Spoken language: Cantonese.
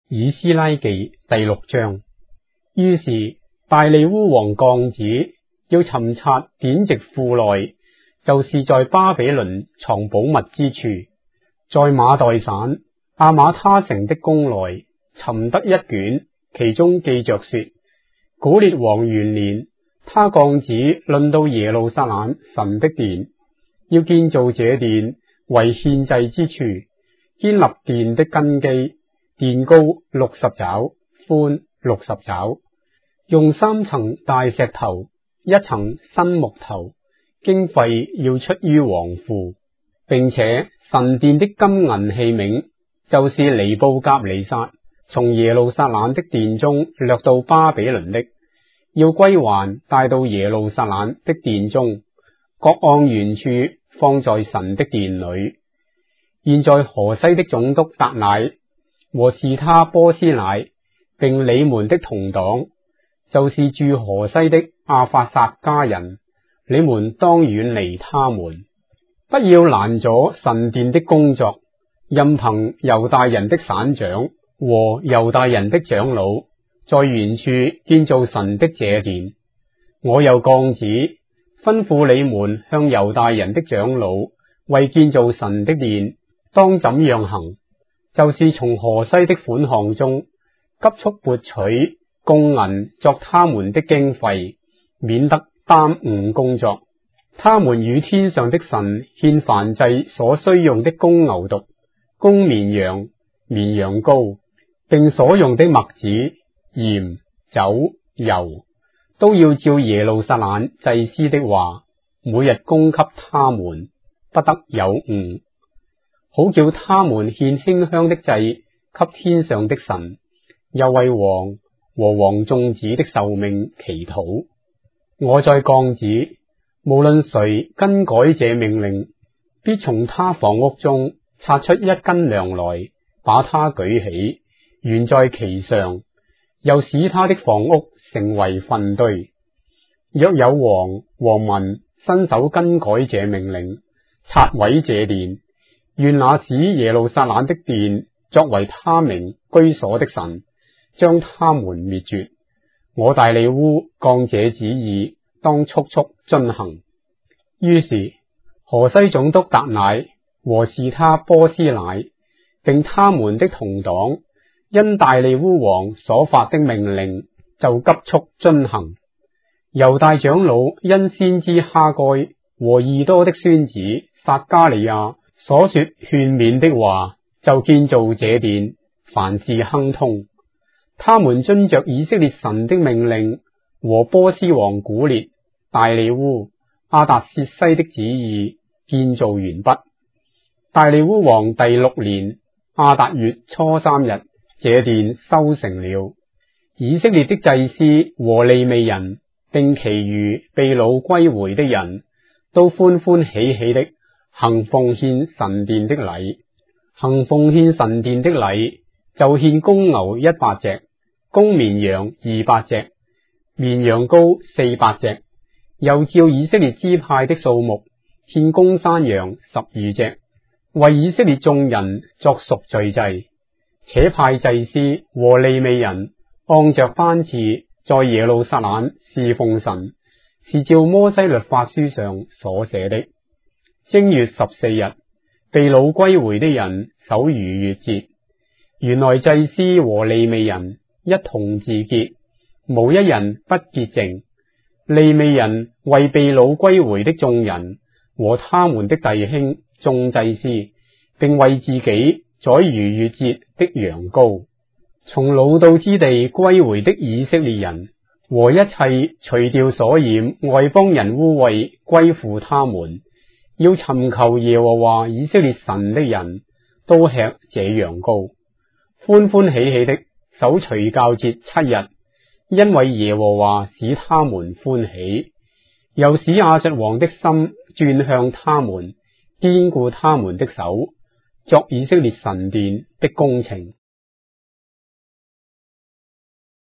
以斯拉記第6章。於是大利烏王降旨，要尋察典籍庫內，就是在巴比倫藏寶物之處，在馬代省阿馬他城的宮內尋得一卷，其中記着說：古列王元年，他降旨論到耶路撒冷神的殿，要建造這殿為獻祭之處，建立殿的根基。殿高60肘，寬60肘，用3層大石頭，1層新木頭，經費要出於王庫，並且神殿的金銀器皿，就是尼布甲尼撒從耶路撒冷的殿中掠到巴比倫的，要歸還帶到耶路撒冷的殿中，各按原處放在神的殿裏。現在河西的總督達乃和示他波斯乃，並你們的同黨，就是住河西的亞法撒家人，你們當遠離他們，不要攔阻神殿的工作，任憑猶大人的省長和猶大人的長老在原處建造神的這殿。我又降旨吩咐你們向猶大人的長老為建造神的殿當怎樣行，就是從河西的款項中急速撥取貢銀作他們的經費，免得耽誤工作。他們與天上的神獻燔祭所需用的公牛犢、公綿羊、綿羊羔，並所用的麥子、鹽、酒、油，都要照耶路撒冷祭司的話，每日供給他們，不得有誤，好叫他們獻馨香的祭給天上的神，又為王和王眾子的壽命祈禱。我再降旨，無論誰更改這命令，必從他房屋中拆出1斤糧來，把他舉起，懸在其上，又使他的房屋成為糞堆。若有王和民伸手更改這命令，拆毀這殿，願那使耶路撒冷的殿作為他名居所的神將他們滅絕。我大利烏降這旨意，當速速遵行。於是河西總督達乃和示他波斯乃，並他們的同黨，因大利烏王所發的命令，就急速遵行。猶大長老因先知哈該和異多的孫子撒迦利亞所說勸勉的話，就建造這殿，凡事亨通。他們遵着以色列神的命令和波斯王古列、大利烏、亞達薛西的旨意，建造完畢。大利烏王第6年亞達月初3日，這殿修成了。以色列的祭司和利未人，並其餘被擄歸回的人，都歡歡喜喜的行奉獻神殿的禮。行奉獻神殿的禮，就獻公牛100隻，公綿羊200隻，綿羊羔400隻，又照以色列支派的數目，獻公山羊12隻，為以色列眾人作贖罪祭。且派祭司和利未人按着班次在耶路撒冷侍奉神，是照摩西律法書上所寫的。正月14日，被擄歸回的人守逾越節。原來祭司和利未人一同自潔，無一人不潔淨。利未人為被擄歸回的眾人和他們的弟兄眾祭司，並為自己宰逾越節的羊羔。從擄到之地歸回的以色列人和一切除掉所染外邦人污穢歸附他們，要尋求耶和華以色列神的人，都吃這羊羔，歡歡喜喜的守除酵節7日，因為耶和華使他們歡喜，又使亞述王的心轉向他們，堅固他們的手，作以色列神殿的工程。